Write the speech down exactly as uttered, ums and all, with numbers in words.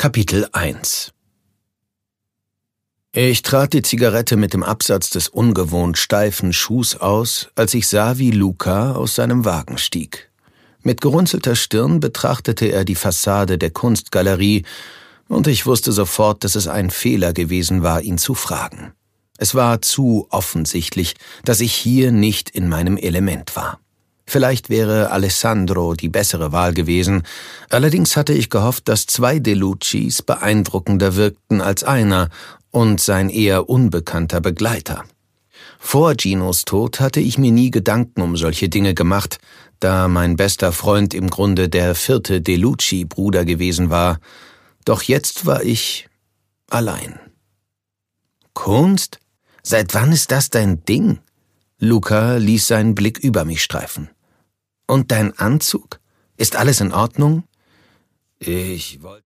Kapitel eins. Ich trat die Zigarette mit dem Absatz des ungewohnt steifen Schuhs aus, als ich sah, wie Luca aus seinem Wagen stieg. Mit gerunzelter Stirn betrachtete er die Fassade der Kunstgalerie, und ich wusste sofort, dass es ein Fehler gewesen war, ihn zu fragen. Es war zu offensichtlich, dass ich hier nicht in meinem Element war. Vielleicht wäre Alessandro die bessere Wahl gewesen, allerdings hatte ich gehofft, dass zwei Deluccis beeindruckender wirkten als einer und sein eher unbekannter Begleiter. Vor Ginos Tod hatte ich mir nie Gedanken um solche Dinge gemacht, da mein bester Freund im Grunde der vierte Delucci-Bruder gewesen war, doch jetzt war ich allein. »Kunst? Seit wann ist das dein Ding?« Luca ließ seinen Blick über mich streifen. »Und dein Anzug? Ist alles in Ordnung?« »Ich wollte